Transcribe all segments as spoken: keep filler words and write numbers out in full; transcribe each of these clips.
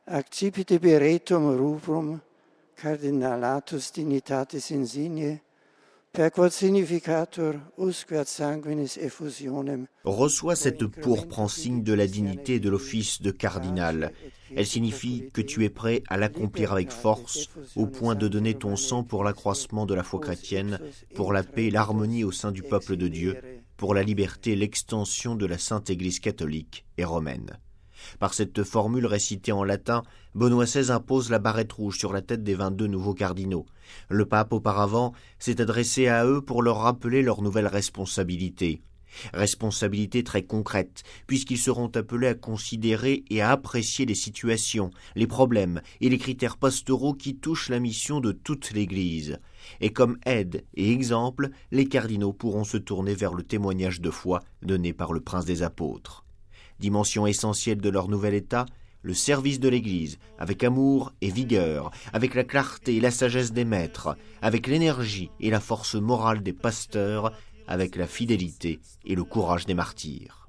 Accipite beretum rubrum cardinalatus dignitatis insigne, per quod significator usque ad sanguinis effusionem. Reçois cette pourpre en signe de la dignité de l'office de cardinal. Elle signifie que tu es prêt à l'accomplir avec force, au point de donner ton sang pour l'accroissement de la foi chrétienne, pour la paix et l'harmonie au sein du peuple de Dieu, pour la liberté et l'extension de la Sainte Église catholique et romaine. Par cette formule récitée en latin, Benoît seize impose la barrette rouge sur la tête des vingt-deux nouveaux cardinaux. Le pape, auparavant, s'est adressé à eux pour leur rappeler leurs nouvelles responsabilités. Responsabilités très concrètes, puisqu'ils seront appelés à considérer et à apprécier les situations, les problèmes et les critères pastoraux qui touchent la mission de toute l'Église. Et comme aide et exemple, les cardinaux pourront se tourner vers le témoignage de foi donné par le prince des apôtres. Dimension essentielle de leur nouvel état, le service de l'Église, avec amour et vigueur, avec la clarté et la sagesse des maîtres, avec l'énergie et la force morale des pasteurs, avec la fidélité et le courage des martyrs.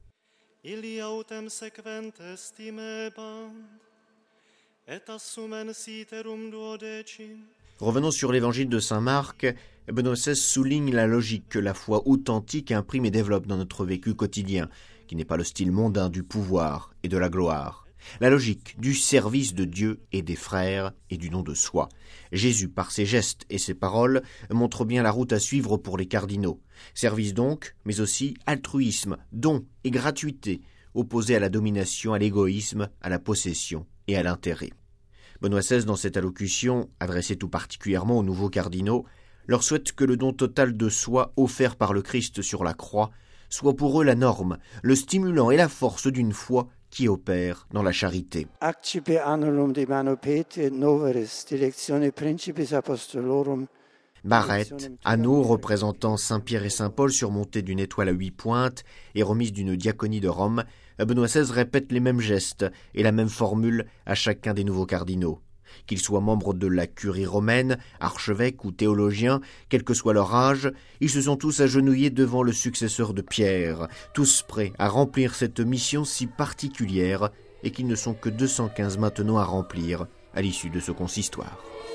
Revenons sur l'évangile de saint Marc. Benoît seize souligne la logique que la foi authentique imprime et développe dans notre vécu quotidien, qui n'est pas le style mondain du pouvoir et de la gloire. La logique du service de Dieu et des frères et du don de soi. Jésus, par ses gestes et ses paroles, montre bien la route à suivre pour les cardinaux. Service donc, mais aussi altruisme, don et gratuité, opposés à la domination, à l'égoïsme, à la possession et à l'intérêt. Benoît seize, dans cette allocution, adressée tout particulièrement aux nouveaux cardinaux, leur souhaite que le don total de soi offert par le Christ sur la croix soit pour eux la norme, le stimulant et la force d'une foi qui opère dans la charité. Accipe annulum de mano Petri et noveris directione principis apostolorum. Barrette, anneau représentant Saint-Pierre et Saint-Paul surmontés d'une étoile à huit pointes et remise d'une diaconie de Rome, Benoît seize répète les mêmes gestes et la même formule à chacun des nouveaux cardinaux. Qu'ils soient membres de la curie romaine, archevêques ou théologiens, quel que soit leur âge, ils se sont tous agenouillés devant le successeur de Pierre, tous prêts à remplir cette mission si particulière et qu'ils ne sont que deux cent quinze maintenant à remplir à l'issue de ce consistoire.